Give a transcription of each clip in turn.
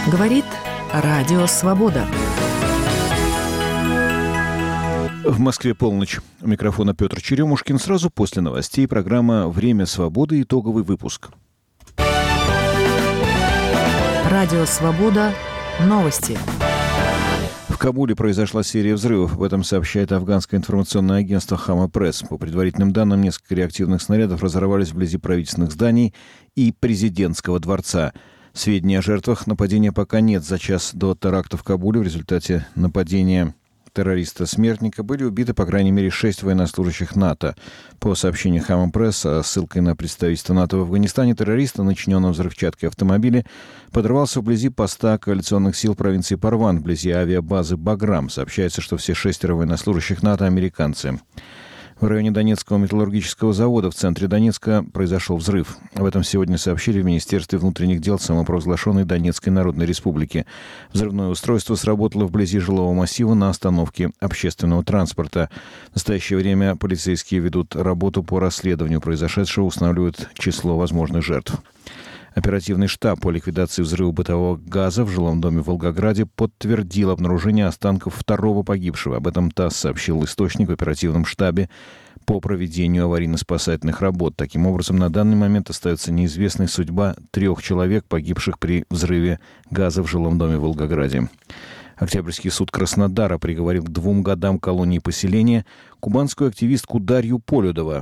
Говорит Радио Свобода. В Москве полночь. У микрофона Петр Черемушкин. Сразу после новостей программа «Время свободы». Итоговый выпуск. Радио Свобода. Новости. В Кабуле произошла серия взрывов. Об этом сообщает афганское информационное агентство «Хама Пресс». По предварительным данным, несколько реактивных снарядов разорвались вблизи правительственных зданий и президентского дворца. Сведений о жертвах нападения пока нет. За час до теракта в Кабуле в результате нападения террориста-смертника были убиты, по крайней мере, 6 военнослужащих НАТО. По сообщению Хама Пресс, со ссылкой на представительство НАТО в Афганистане, террорист, начиненный взрывчаткой автомобиля, подорвался вблизи поста коалиционных сил провинции Парван, вблизи авиабазы Баграм. Сообщается, что все 6 военнослужащих НАТО – американцы. В районе Донецкого металлургического завода в центре Донецка произошел взрыв. Об этом сегодня сообщили в Министерстве внутренних дел самопровозглашенной Донецкой Народной Республики. Взрывное устройство сработало вблизи жилого массива на остановке общественного транспорта. В настоящее время полицейские ведут работу по расследованию произошедшего, устанавливают число возможных жертв. Оперативный штаб по ликвидации взрыва бытового газа в жилом доме в Волгограде подтвердил обнаружение останков второго погибшего. Об этом ТАСС сообщил источник в оперативном штабе по проведению аварийно-спасательных работ. Таким образом, на данный момент остается неизвестной судьба 3 человек, погибших при взрыве газа в жилом доме в Волгограде. Октябрьский суд Краснодара приговорил к 2 годам колонии поселения кубанскую активистку Дарью Полюдову.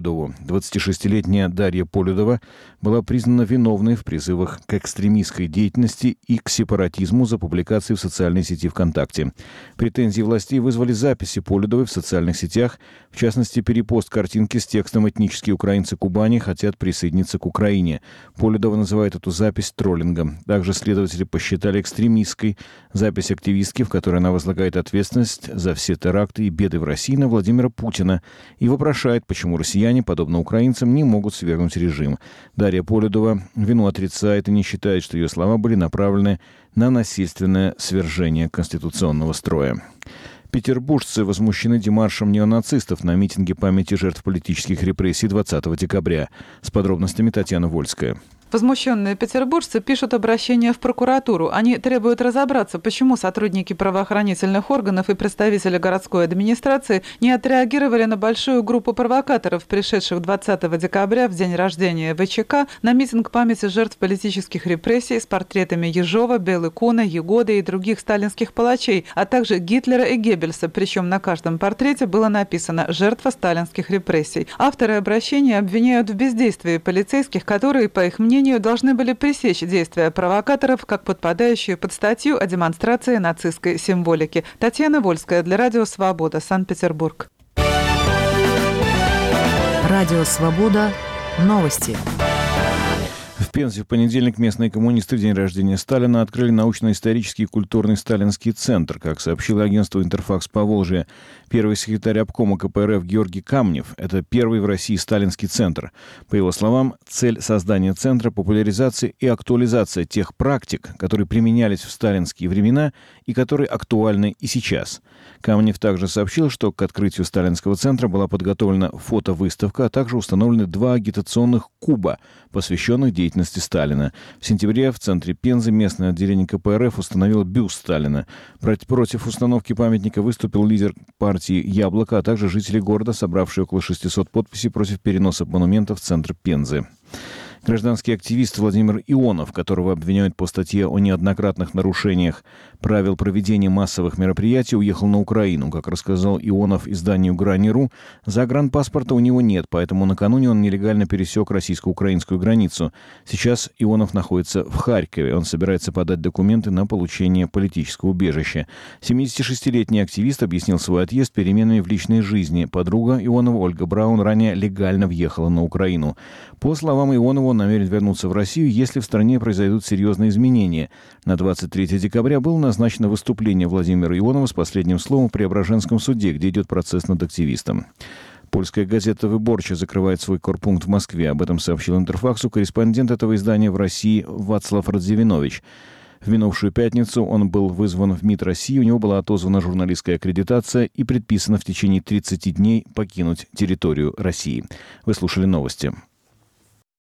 26-летняя Дарья Полюдова была признана виновной в призывах к экстремистской деятельности и к сепаратизму за публикации в социальной сети ВКонтакте. Претензии властей вызвали записи Полюдовой в социальных сетях, в частности, перепост картинки с текстом «Этнические украинцы Кубани хотят присоединиться к Украине». Полюдова называет эту запись троллингом. Также следователи посчитали экстремистской запись активистки, в которой она возлагает ответственность за все теракты и беды в России на Владимира Путина и вопрошает, почему россияне, подобно украинцам, не могут свергнуть режим. Дарья Полюдова вину отрицает и не считает, что ее слова были направлены на насильственное свержение конституционного строя. Петербуржцы возмущены демаршем неонацистов на митинге памяти жертв политических репрессий 20 декабря. С подробностями Татьяна Вольская. Возмущенные петербуржцы пишут обращение в прокуратуру. Они требуют разобраться, почему сотрудники правоохранительных органов и представители городской администрации не отреагировали на большую группу провокаторов, пришедших 20 декабря в день рождения ВЧК на митинг памяти жертв политических репрессий с портретами Ежова, Белы-Куна, Егоды и других сталинских палачей, а также Гитлера и Геббельса. Причем на каждом портрете было написано «Жертва сталинских репрессий». Авторы обращения обвиняют в бездействии полицейских, которые, по их мнению, должны были пресечь действия провокаторов, как подпадающие под статью о демонстрации нацистской символики. Татьяна Вольская для Радио Свобода, Санкт-Петербург. Радио Свобода. Новости. В Пензе в понедельник местные коммунисты в день рождения Сталина открыли научно-исторический и культурный сталинский центр. Как сообщило агентство «Интерфакс Поволжье», первый секретарь обкома КПРФ Георгий Камнев – это первый в России сталинский центр. По его словам, цель создания центра – популяризация и актуализация тех практик, которые применялись в сталинские времена и которые актуальны и сейчас. Камнев также сообщил, что к открытию сталинского центра была подготовлена фотовыставка, а также установлены 2 агитационных куба, посвященных деятельности Сталина. В сентябре в центре Пензы местное отделение КПРФ установило бюст Сталина. Против установки памятника выступил лидер партии «Яблоко», а также жители города, собравшие около 600 подписей против переноса монумента в центр Пензы. Гражданский активист Владимир Ионов, которого обвиняют по статье о неоднократных нарушениях правил проведения массовых мероприятий, уехал на Украину. Как рассказал Ионов изданию «Грани.ру», загранпаспорта у него нет, поэтому накануне он нелегально пересек российско-украинскую границу. Сейчас Ионов находится в Харькове. Он собирается подать документы на получение политического убежища. 76-летний активист объяснил свой отъезд переменами в личной жизни. Подруга Ионова Ольга Браун ранее легально въехала на Украину. По словам Ионова, он намерен вернуться в Россию, если в стране произойдут серьезные изменения. На 23 декабря было назначено выступление Владимира Ионова с последним словом в Преображенском суде, где идет процесс над активистом. Польская газета «Выборча» закрывает свой корпункт в Москве. Об этом сообщил Интерфаксу корреспондент этого издания в России Вацлав Радзивинович. В минувшую пятницу он был вызван в МИД России, у него была отозвана журналистская аккредитация и предписано в течение 30 дней покинуть территорию России. Вы слушали новости.